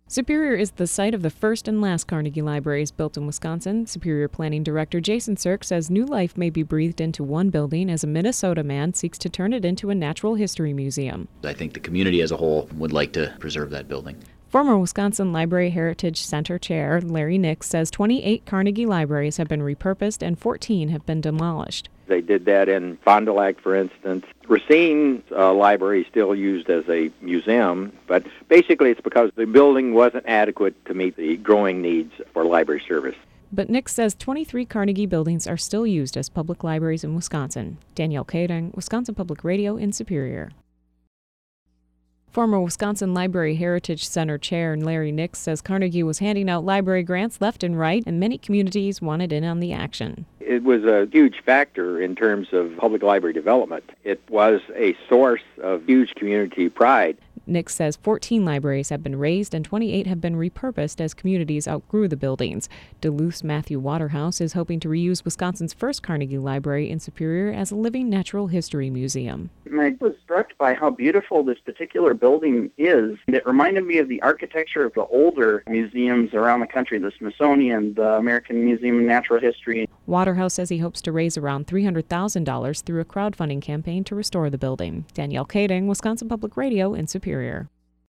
Superior is the site of the first and last Carnegie Libraries built in Wisconsin. Superior Planning Director Jason Sirk says new life may be breathed into one building as a Minnesota man seeks to turn it into a natural history museum. I think the community as a whole would like to preserve that building. Former Wisconsin Library Heritage Center Chair Larry Nix says 28 Carnegie libraries have been repurposed and 14 have been demolished. They did that in Fond du Lac, for instance. Racine Library is still used as a museum, but basically it's because the building wasn't adequate to meet the growing needs for library service. But Nix says 23 Carnegie buildings are still used as public libraries in Wisconsin. Danielle Kading, Wisconsin Public Radio in Superior. Former Wisconsin Library Heritage Center Chair Larry Nix says Carnegie was handing out library grants left and right, and many communities wanted in on the action. It was a huge factor in terms of public library development. It was a source of huge community pride. Nix says 14 libraries have been razed and 28 have been repurposed as communities outgrew the buildings. Duluth's Matthew Waterhouse is hoping to reuse Wisconsin's first Carnegie Library in Superior as a living natural history museum. I was struck by how beautiful this particular building is. It reminded me of the architecture of the older museums around the country, the Smithsonian, the American Museum of Natural History. Waterhouse says he hopes to raise around $300,000 through a crowdfunding campaign to restore the building. Danielle Kading, Wisconsin Public Radio in Superior.